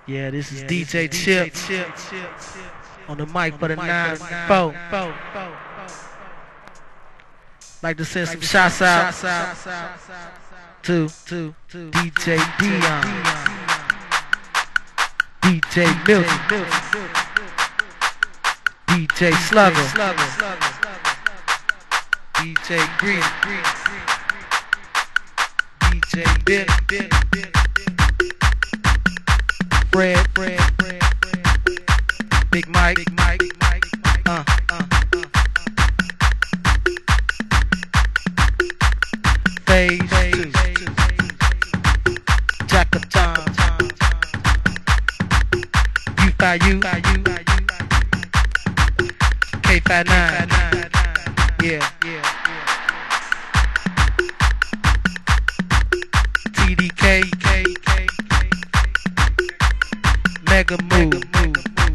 Yeah, this is DJ Chip on the mic for the 9-4. Like to send some shots out to DJ Dion, DJ Milton, DJ Slugger, DJ Green, DJ Bill, Fred, Big Mike, Phase 2, Jackathon, U5U, K59, yeah, TDK, Mega Move.